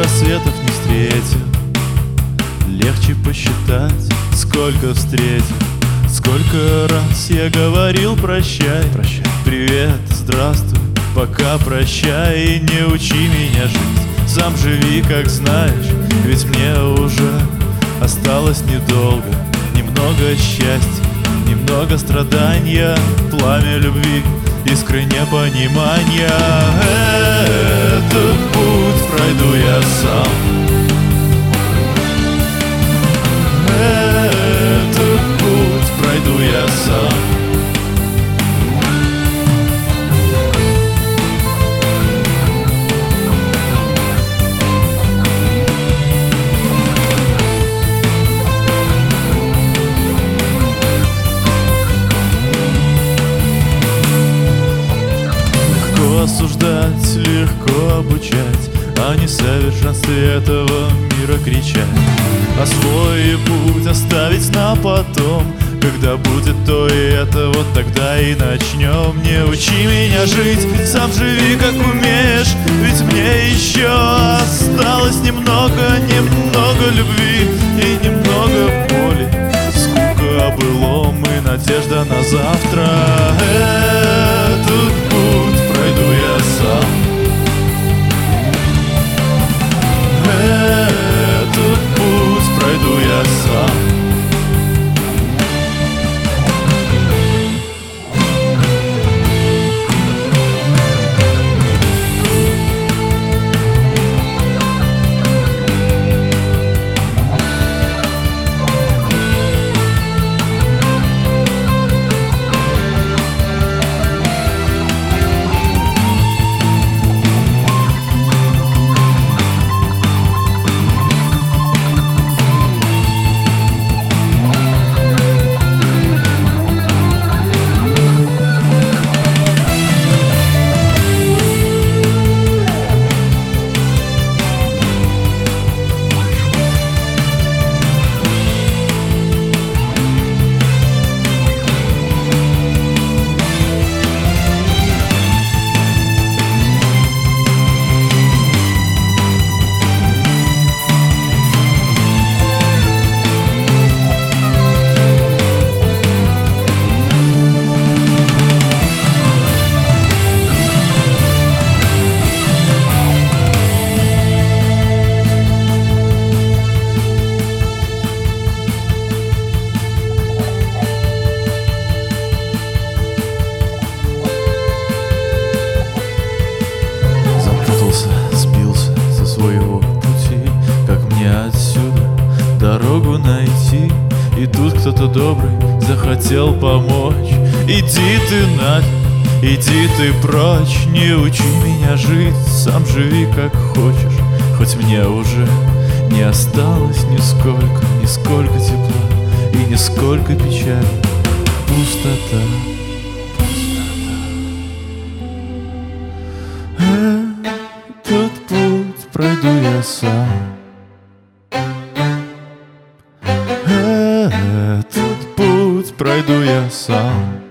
рассветов не встретил. Легче посчитать, сколько встретил. Сколько раз я говорил прощай, прощай, привет, здравствуй, пока, прощай. И не учи меня жить, сам живи, как знаешь. Ведь мне уже осталось недолго. Немного счастья, немного страдания, пламя любви, искры непонимания. Этот путь пройду я сам. Этот путь пройду я сам. Легко осуждать, легко обучать, о несовершенстве этого мира кричать, а свой путь оставить на потом. Когда будет то и это, вот тогда и начнем. Не учи меня жить, сам живи, как умеешь. Ведь мне еще осталось немного, немного любви и немного боли. Скука о былом и надежда на завтра. Этот путь пройду я сам. Этот путь пройду я сам. Сбился со своего пути, как мне отсюда дорогу найти? И тут кто-то добрый захотел помочь. Иди ты нафиг, иди ты прочь. Не учи меня жить, сам живи как хочешь. Хоть мне уже не осталось нисколько, нисколько тепла и нисколько печали. Пустота, этот путь пройду я сам. Этот путь пройду я сам.